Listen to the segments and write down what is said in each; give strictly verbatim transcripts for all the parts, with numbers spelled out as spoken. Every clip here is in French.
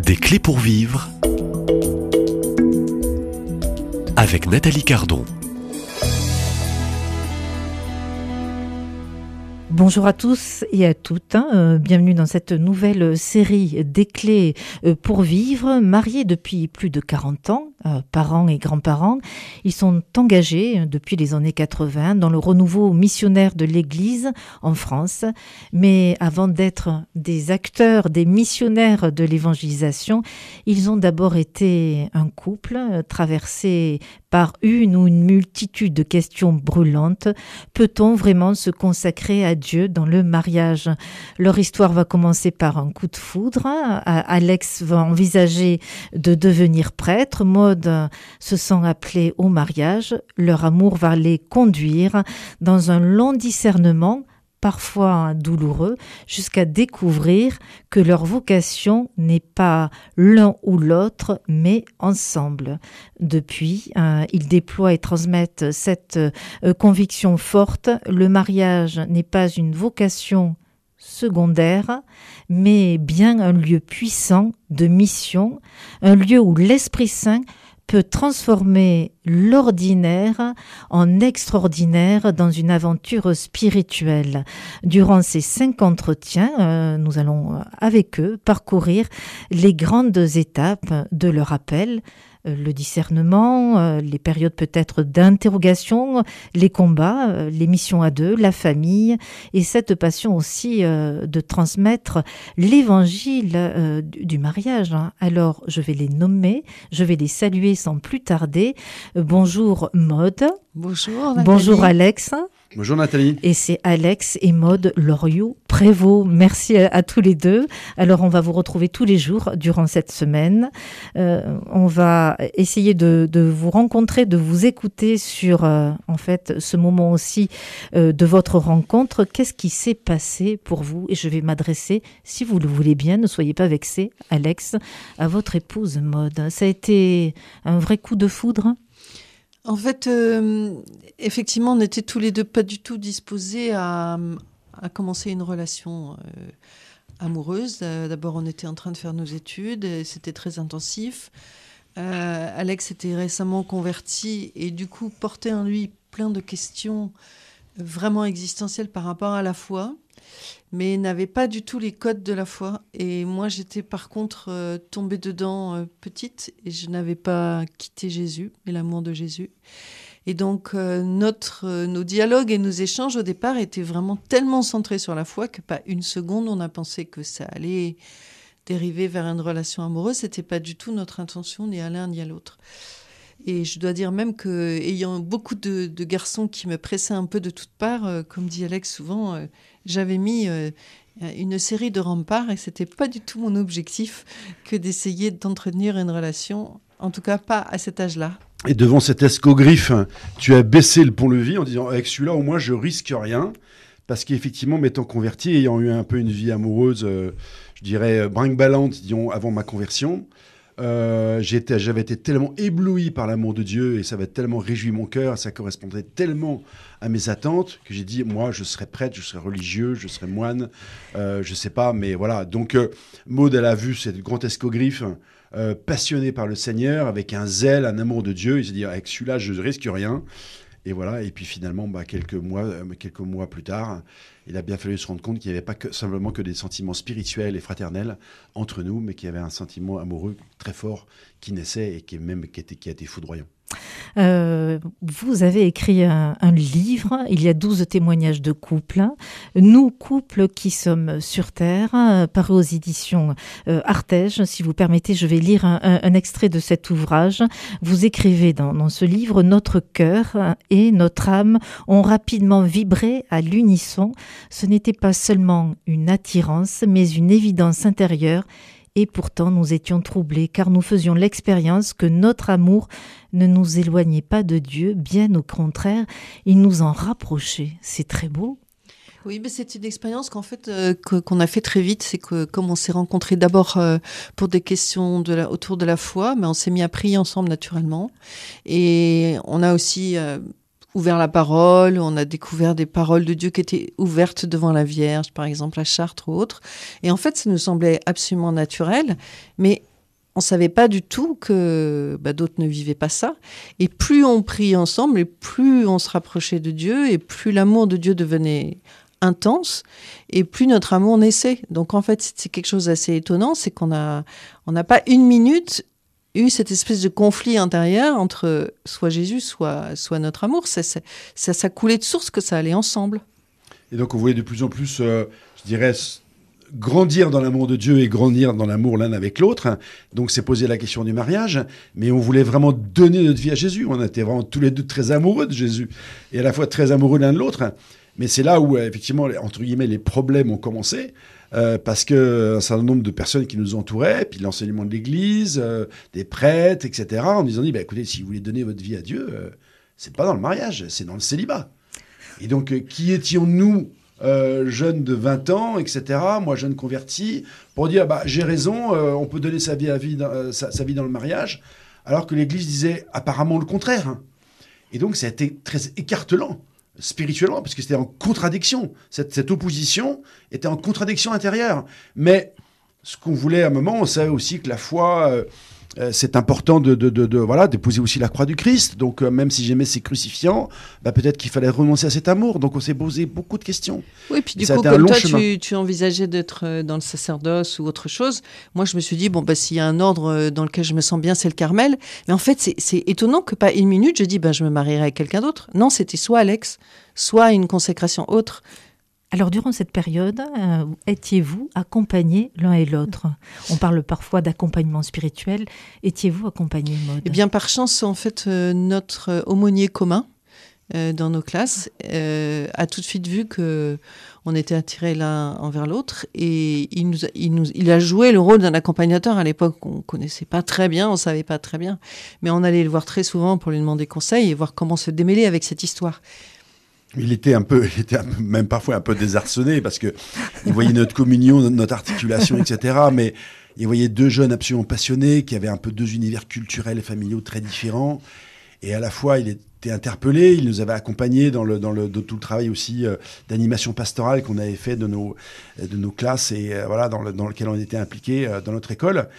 Des clés pour vivre avec Nathalie Cardon. Bonjour à tous et à toutes, hein. euh, bienvenue dans cette nouvelle série des clés euh, pour vivre. Mariés depuis plus de quarante ans, euh, parents et grands-parents, ils sont engagés euh, depuis les années quatre-vingts dans le renouveau missionnaire de l'Église en France. Mais avant d'être des acteurs, des missionnaires de l'évangélisation, ils ont d'abord été un couple euh, traversé par une ou une multitude de questions brûlantes. Peut-on vraiment se consacrer à Dieu dans le mariage? Leur histoire va commencer par un coup de foudre. Alex va envisager de devenir prêtre. Maud se sent appelée au mariage. Leur amour va les conduire dans un long discernement, parfois douloureux, jusqu'à découvrir que leur vocation n'est pas l'un ou l'autre, mais ensemble. Depuis, euh, ils déploient et transmettent cette euh, conviction forte. Le mariage n'est pas une vocation secondaire, mais bien un lieu puissant de mission, un lieu où l'Esprit Saint peut transformer l'ordinaire en extraordinaire dans une aventure spirituelle. Durant ces cinq entretiens, euh, nous allons avec eux parcourir les grandes étapes de leur appel, euh, le discernement, euh, les périodes peut-être d'interrogation, les combats, euh, les missions à deux, la famille et cette passion aussi euh, de transmettre l'évangile euh, du, du mariage. Hein. Alors, je vais les nommer, je vais les saluer sans plus tarder. Euh, bonjour Maud. Bonjour Nathalie. Bonjour Alex. Bonjour Nathalie. Et c'est Alex et Maud Loriot-Prévost. Merci à, à tous les deux. Alors, on va vous retrouver tous les jours durant cette semaine. Euh, on va essayer de, de vous rencontrer, de vous écouter sur, euh, en fait, ce moment aussi euh, de votre rencontre. Qu'est-ce qui s'est passé pour vous? Et je vais m'adresser, si vous le voulez bien, ne soyez pas vexés, Alex, à votre épouse Maud. Ça a été un vrai coup de foudre? En fait, euh, effectivement, on n'était tous les deux pas du tout disposés à, à commencer une relation euh, amoureuse. Euh, d'abord, on était en train de faire nos études, et c'était très intensif. Euh, Alex était récemment converti et du coup portait en lui plein de questions vraiment existentielles par rapport à la foi, mais n'avait pas du tout les codes de la foi. Et moi, j'étais par contre euh, tombée dedans euh, petite et je n'avais pas quitté Jésus et l'amour de Jésus. Et donc, euh, notre, euh, nos dialogues et nos échanges au départ étaient vraiment tellement centrés sur la foi que pas une seconde on a pensé que ça allait dériver vers une relation amoureuse. C'était pas du tout notre intention, ni à l'un ni à l'autre. Et je dois dire même qu'ayant beaucoup de, de garçons qui me pressaient un peu de toutes parts, euh, comme dit Alex souvent, euh, j'avais mis euh, une série de remparts et c'était pas du tout mon objectif que d'essayer d'entretenir une relation, en tout cas pas à cet âge-là. Et devant cet escogriffe, tu as baissé le pont-levis en disant avec celui-là au moins je risque rien, parce qu'effectivement m'étant converti, ayant eu un peu une vie amoureuse, euh, je dirais brinque-ballante, disons avant ma conversion. Euh, j'étais, j'avais été tellement ébloui par l'amour de Dieu et ça avait tellement réjoui mon cœur, ça correspondait tellement à mes attentes que j'ai dit, moi, je serais prêtre, je serais religieux, je serais moine, euh, je sais pas, mais voilà. Donc, euh, Maud, elle a vu cette grand escogriffe euh, passionné par le Seigneur, avec un zèle, un amour de Dieu. Il s'est dit, avec celui-là, je risque rien. Et voilà. Et puis finalement, bah, quelques mois, euh, quelques mois plus tard, il a bien fallu se rendre compte qu'il n'y avait pas que, simplement que des sentiments spirituels et fraternels entre nous, mais qu'il y avait un sentiment amoureux très fort qui naissait et qui, même, qui, était, qui a été foudroyant. Euh, vous avez écrit un, un livre, il y a douze témoignages de couples. Nous, couples qui sommes sur Terre, euh, paru aux éditions euh, Artege. Si vous permettez, je vais lire un, un, un extrait de cet ouvrage. Vous écrivez dans, dans ce livre, notre cœur et notre âme ont rapidement vibré à l'unisson. Ce n'était pas seulement une attirance, mais une évidence intérieure. Et pourtant, nous étions troublés, car nous faisions l'expérience que notre amour ne nous éloignait pas de Dieu, bien au contraire, il nous en rapprochait. C'est très beau. Oui, mais c'est une expérience qu'en fait euh, que, qu'on a fait très vite. C'est que comme on s'est rencontrés d'abord euh, pour des questions de la, autour de la foi, mais on s'est mis à prier ensemble naturellement. Et on a aussi euh, ouvert la parole, on a découvert des paroles de Dieu qui étaient ouvertes devant la Vierge, par exemple à Chartres ou autre. Et en fait, ça nous semblait absolument naturel, mais on ne savait pas du tout que bah, d'autres ne vivaient pas ça. Et plus on priait ensemble, et plus on se rapprochait de Dieu, et plus l'amour de Dieu devenait intense, et plus notre amour naissait. Donc en fait, c'est quelque chose d'assez étonnant, c'est qu'on a, on n'a pas une minute eu cette espèce de conflit intérieur entre soit Jésus, soit, soit notre amour. Ça, ça, ça, ça coulait de source que ça allait ensemble. Et donc on voulait de plus en plus, euh, je dirais, grandir dans l'amour de Dieu et grandir dans l'amour l'un avec l'autre. Donc c'est poser la question du mariage, mais on voulait vraiment donner notre vie à Jésus. On était vraiment tous les deux très amoureux de Jésus et à la fois très amoureux l'un de l'autre. Mais c'est là où, effectivement, entre guillemets, les problèmes ont commencé, euh, parce qu'un certain nombre de personnes qui nous entouraient, puis l'enseignement de l'Église, euh, des prêtres, et cetera, en disant, bah, écoutez, si vous voulez donner votre vie à Dieu, euh, c'est pas dans le mariage, c'est dans le célibat. Et donc, euh, qui étions-nous, euh, jeunes de vingt ans, et cetera, moi, jeune converti, pour dire, bah, j'ai raison, euh, on peut donner sa vie, à vie, euh, sa, sa vie dans le mariage, alors que l'Église disait apparemment le contraire. Et donc, ça a été très écartelant. Spirituellement, parce que c'était en contradiction. Cette, cette opposition était en contradiction intérieure. Mais ce qu'on voulait à un moment, on savait aussi que la foi, euh, euh, c'est important de, de, de, de, voilà, d'épouser aussi la croix du Christ. Donc, euh, même si j'aimais ces crucifiants, bah, peut-être qu'il fallait renoncer à cet amour. Donc, on s'est posé beaucoup de questions. Oui, puis du ça coup, comme toi, tu, tu envisageais d'être dans le sacerdoce ou autre chose, moi, je me suis dit, bon, bah, s'il y a un ordre dans lequel je me sens bien, c'est le Carmel. Mais en fait, c'est, c'est étonnant que pas une minute, je dis, bah, je me marierai avec quelqu'un d'autre. Non, c'était soit Alex, soit une consécration autre. Alors, durant cette période, euh, étiez-vous accompagnés l'un et l'autre ? On parle parfois d'accompagnement spirituel. Étiez-vous accompagnés, Maud ? Eh bien, par chance, en fait, euh, notre aumônier commun euh, dans nos classes euh, a tout de suite vu que on était attirés l'un envers l'autre, et il, nous a, il, nous, il a joué le rôle d'un accompagnateur. À l'époque, on ne connaissait pas très bien, on ne savait pas très bien, mais on allait le voir très souvent pour lui demander conseil et voir comment se démêler avec cette histoire. Il était un peu, il était un peu, même parfois un peu désarçonné, parce que il voyait notre communion, notre articulation, et cetera. Mais il voyait deux jeunes absolument passionnés qui avaient un peu deux univers culturels et familiaux très différents. Et à la fois, il était interpellé. Il nous avait accompagnés dans le dans le dans tout le travail aussi euh, d'animation pastorale qu'on avait fait de nos de nos classes et euh, voilà dans le dans lequel on était impliqués euh, dans notre école.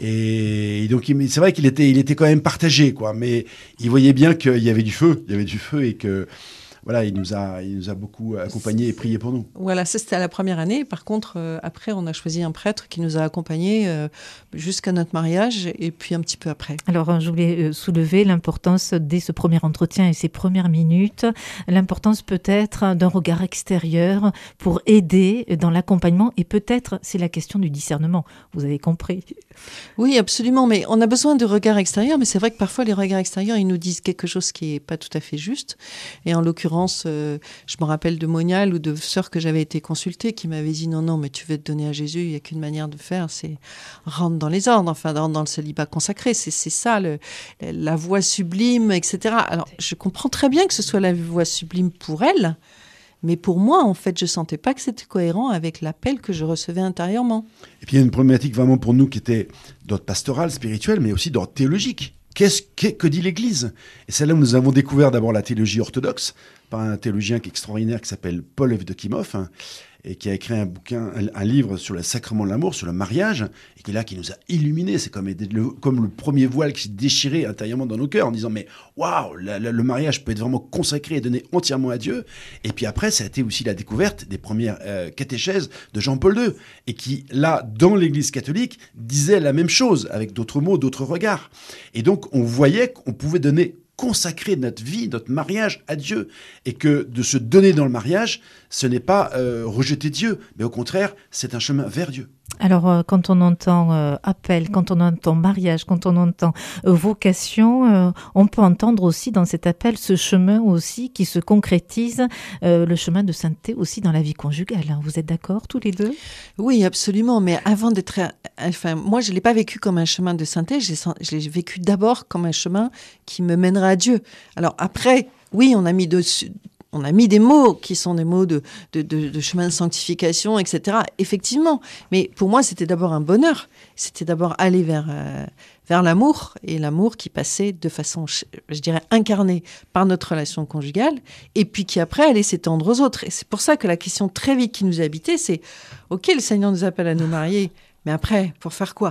Et donc il, c'est vrai qu'il était il était quand même partagé, quoi. Mais il voyait bien qu'il y avait du feu, il y avait du feu et que voilà, il nous a, il nous a beaucoup accompagnés et prié pour nous. Voilà, ça c'était à la première année. Par contre, euh, après, on a choisi un prêtre qui nous a accompagnés euh, jusqu'à notre mariage et puis un petit peu après. Alors, je voulais soulever l'importance dès ce premier entretien et ces premières minutes, l'importance peut-être d'un regard extérieur pour aider dans l'accompagnement, et peut-être c'est la question du discernement. Vous avez compris ? Oui, absolument. Mais on a besoin de regards extérieurs. Mais c'est vrai que parfois les regards extérieurs, ils nous disent quelque chose qui est pas tout à fait juste. Et en l'occurrence, Euh, je me rappelle de Monial ou de sœurs que j'avais été consultée qui m'avaient dit non, non, mais tu veux te donner à Jésus, il n'y a qu'une manière de faire, c'est rentre dans les ordres, enfin rentre dans le célibat consacré, c'est, c'est ça, le, la voie sublime, et cetera. Alors, je comprends très bien que ce soit la voie sublime pour elle, mais pour moi, en fait, je ne sentais pas que c'était cohérent avec l'appel que je recevais intérieurement. Et puis il y a une problématique vraiment pour nous qui était d'ordre pastoral, spirituel, mais aussi d'ordre théologique. Qu'est-ce que, que dit l'Église ? Et c'est là où nous avons découvert d'abord la théologie orthodoxe par un théologien qui est extraordinaire qui s'appelle Paul Evdokimov, hein, et qui a écrit un bouquin, un, un livre sur le sacrement de l'amour, sur le mariage, et qui est là, qui nous a illuminés. C'est comme le, comme le premier voile qui s'est déchiré intérieurement dans nos cœurs en disant mais waouh, le mariage peut être vraiment consacré et donné entièrement à Dieu. Et puis après, ça a été aussi la découverte des premières euh, catéchèses de Jean-Paul deux, et qui là, dans l'Église catholique, disait la même chose avec d'autres mots, d'autres regards. Et donc, on voyait qu'on pouvait donner consacrer notre vie, notre mariage à Dieu, et que de se donner dans le mariage, ce n'est pas euh, rejeter Dieu, mais au contraire, c'est un chemin vers Dieu. Alors, euh, quand on entend euh, appel, quand on entend mariage, quand on entend euh, vocation, euh, on peut entendre aussi dans cet appel ce chemin aussi qui se concrétise, euh, le chemin de sainteté aussi dans la vie conjugale. Vous êtes d'accord tous les deux ? Oui, absolument. Mais avant d'être... Enfin, moi, je ne l'ai pas vécu comme un chemin de sainteté, je l'ai, je l'ai vécu d'abord comme un chemin qui me mènera à Dieu. Alors après, oui, on a mis dessus... On a mis des mots qui sont des mots de, de, de, de chemin de sanctification, et cetera. Effectivement. Mais pour moi, c'était d'abord un bonheur. C'était d'abord aller vers, euh, vers l'amour. Et l'amour qui passait de façon, je, je dirais, incarnée par notre relation conjugale. Et puis qui après allait s'étendre aux autres. Et c'est pour ça que la question très vite qui nous a habité, c'est « Ok, le Seigneur nous appelle à nous marier. Mais après, pour faire quoi ?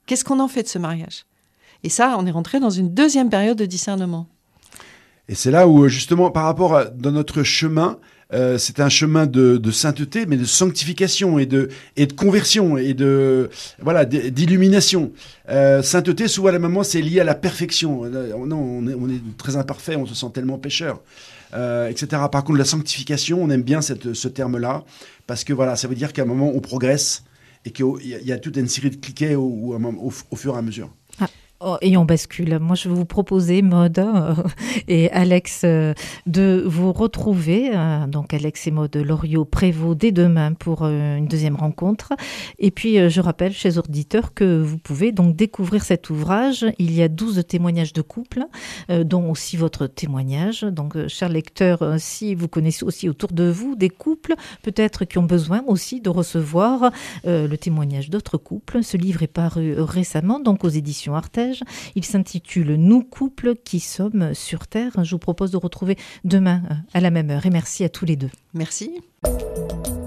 Qu'est-ce qu'on en fait de ce mariage? Et ça, on est rentré dans une deuxième période de discernement. Et c'est là où, justement, par rapport à dans notre chemin, euh, c'est un chemin de, de sainteté, mais de sanctification et de, et de conversion et de voilà d'illumination. Euh, sainteté, souvent à la moment, c'est lié à la perfection. Non, on est, on est très imparfait, on se sent tellement pécheur, euh, et cetera. Par contre, la sanctification, on aime bien cette, ce terme-là, parce que voilà, ça veut dire qu'à un moment, on progresse et qu'il y, y a toute une série de cliquets au, au, au, au fur et à mesure. Ah. Oh, et on bascule. Moi, je vais vous proposer, Maude euh, et Alex, euh, de vous retrouver. Euh, donc, Alex et Maude Loriot-Prévost dès demain pour euh, une deuxième rencontre. Et puis, euh, je rappelle, chers auditeurs, que vous pouvez donc découvrir cet ouvrage. Il y a douze témoignages de couples, euh, dont aussi votre témoignage. Donc, euh, chers lecteurs, euh, si vous connaissez aussi autour de vous des couples, peut-être qui ont besoin aussi de recevoir euh, le témoignage d'autres couples. Ce livre est paru récemment, donc aux éditions Artege. Il s'intitule « Nous, couples qui sommes sur Terre ». Je vous propose de retrouver demain à la même heure. Et merci à tous les deux. Merci.